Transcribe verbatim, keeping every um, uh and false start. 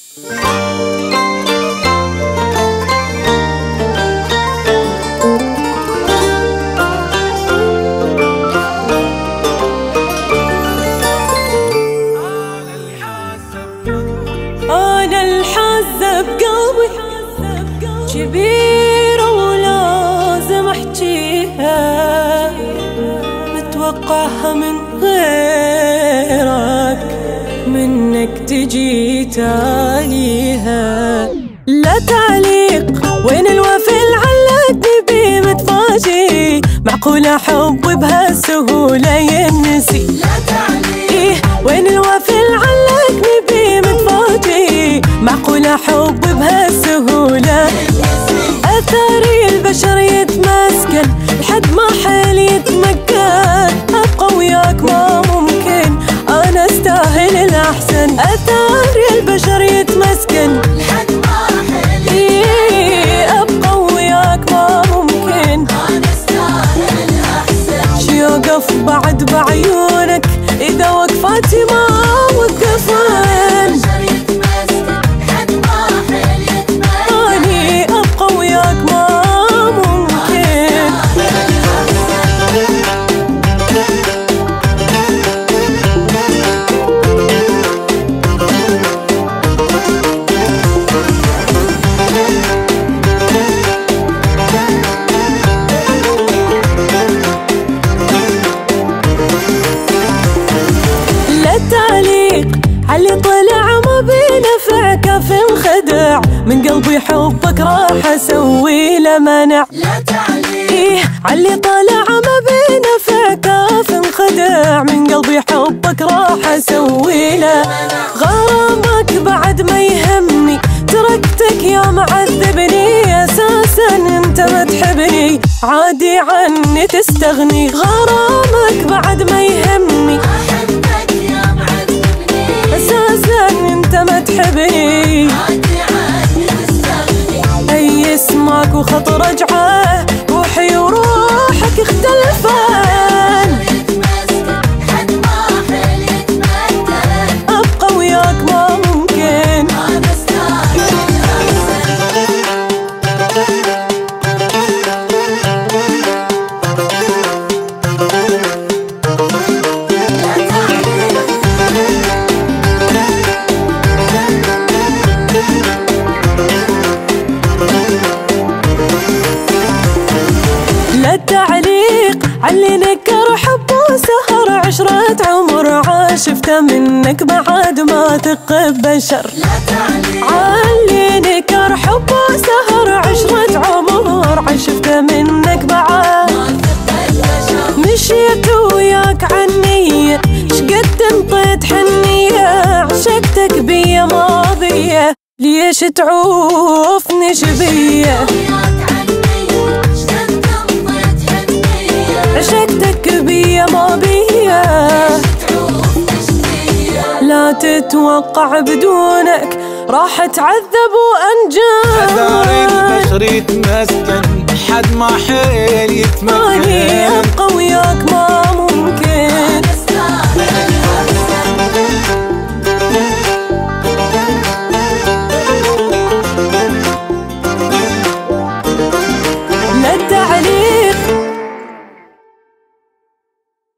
أنا الحاسة بقلبي كبيرة ولازم أحكيها، متوقعها من غيرك، منك تجي تاليها. لا تعليق وين الوفي علقني بيه متفاجئ، معقولة حب بهالسهولة ينسي؟ لا تعليق إيه وين الوفي علقني بيه متفاجئ، معقولة حب بهالسهولة أثاري البشر يتمسكن لحد ما حيل يتمكن، أبقى وياك ما ممكن أنا استاهل الأحسن. أثاري البشر يتمسكن لحد ما حيل إيه أبقى وياك ما ممكن أنا استاهل الأحسن. شي يوقف بعد بعيونك إذا وقفاتي ما وقفن، علي طلع ما بينفع كاف انخدع، من قلبي حبك راح اسوي له منع. لا تعليق إيه علي طلع ما بينفع كاف انخدع، من قلبي حبك راح اسوي له غرامك بعد ما يهمني، تركتك يا معذبني، اساسا انت ما تحبني عادي عني تستغني. غرامك بعد ما يهمني، أساساً أنت ما تحبني عادي عادي تستغني. أي اسمك وخط رجعه روحي وروحك اختلفان، حد ما حيل يتمدن أبقى وياك ما ممكن أنا استاهل التعليق علي نكر حب وسهر عشرة عمر، عاشفته منك بعد ما ثق بشر. لا تعليق علي نكر حب وسهر عشرة عمر، عاشفته منك بعد ما ثق بشر. مشيت وياك عنية شقد انطيت حنية، عشقتك بيا ماضية ليش تعوفني شبية؟ عشقتك بيا ما بيا لا تتوقع بدونك راح اتعذب وانجان. أثاري البشر يتمسكن حد ما حيل يتمكن، أبقى وياك ما